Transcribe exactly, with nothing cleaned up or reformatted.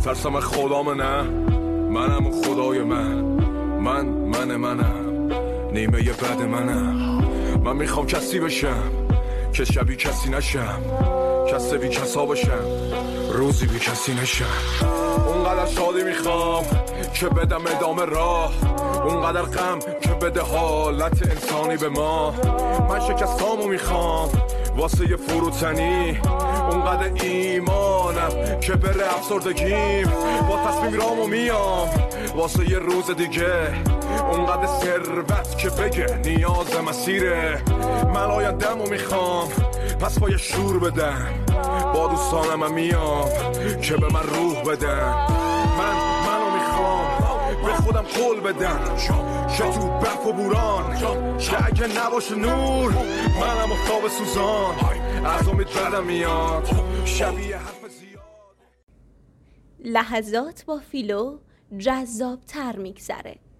ترسم خدام نه، منم و خدای من، من من منم، نیمه بد منم. من میخوام کسی بشم که شبیه کسی نشم، کسی بی کسا باشم، روزی بی کسی نشم. اونقدر شادی میخوام که بدم ادامه راه، اونقدر غم که بده حالت انسانی به ما. من شکستامو میخوام واسه یه فروتنی، اونقدر ایمانم که بره افسردگیم. با تصمیم رامو میام واسه یه روز دیگه، اونقدر ثروت که بگه نیاز مسیره. من آینده‌مو میخوام پس با یه شور بدم، با دوستانم میام که به من روح بدن. من منو میخوام به خودم قول بدم که تو برف و بوران که اگه نباشه نور، منم افتاب سوزان از امید بدم میاد شبیه حرف زیاد. لحظات با فیلو جذاب تر میگذره.